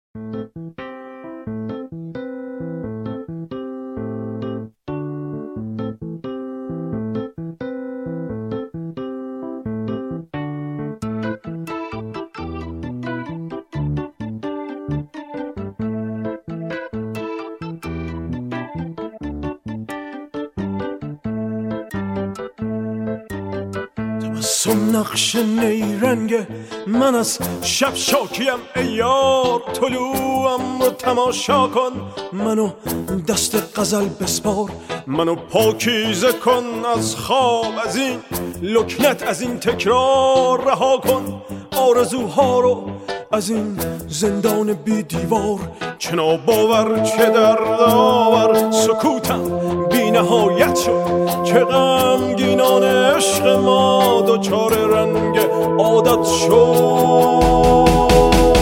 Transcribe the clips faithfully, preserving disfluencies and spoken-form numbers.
سم نقش نیرنگ من از شب شاکیم ای یار، طلوعم رو تماشا کن، منو دست غزل بسپار، منو پاکیزه کن از خواب، از این لکنت، از این تکرار رها کن، آرزوها رو از این زندان بی دیوار، چه ناباور چه دردآور سکوتم بی نهایت شد، چه غمگینان عشق ما دچار رنگ عادت شد.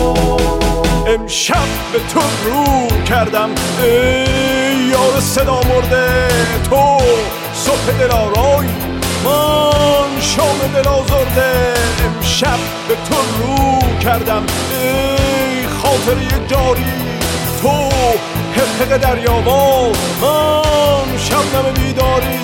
امشب به تو رو کردم ای یار صدا مرده، تو صبح دلارای من شام دل آزرده. امشب به تو رو کردم ای خاطره جاری، تو حقق دریاوار من شبنم بیداری.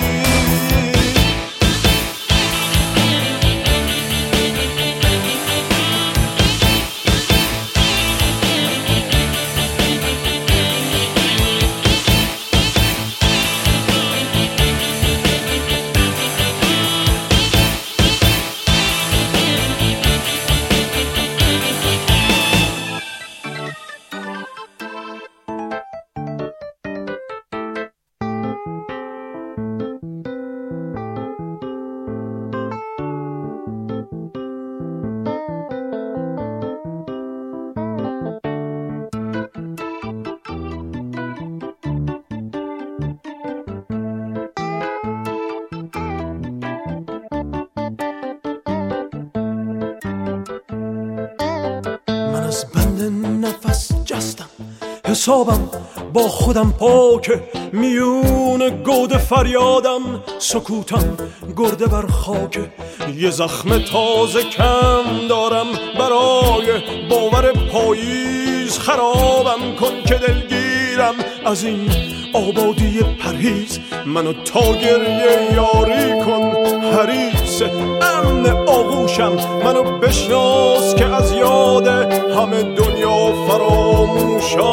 از بند نفس جستم، حسابم با خودم پاکه، میون گود فریادم سکوتم گرده بر خاکه. یه زخم تازه کم دارم برای باور پاییز، خرابم کن که دلگیرم از این آبادی پرهیز، منو تا گریه یاری کن حریص امن آغوشم، منو بشناس که از یاد همه دنیا فراموشم.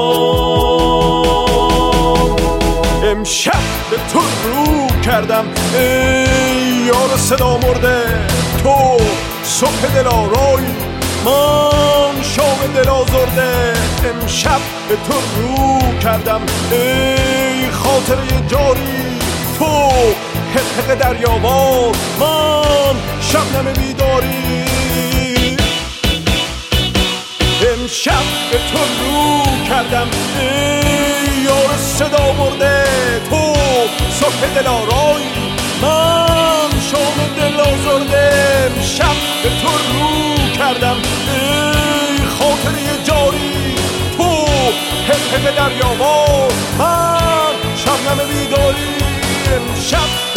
امشب به تو رو کردم ای یار صدا مرده، تو صبح دلارای من شام دل آزرده. امشب به تو رو کردم ای خاطره جاری، تو حقق دریاوار من شبنم بیداری. امشب به تو رو کردم ای یار صدا مرده، تو صبح دلارای من شام دل آزرده. امشب به تو رو کردم ای خاطره جاری، تو حقق دریاوار من شبنم بیداری. امشب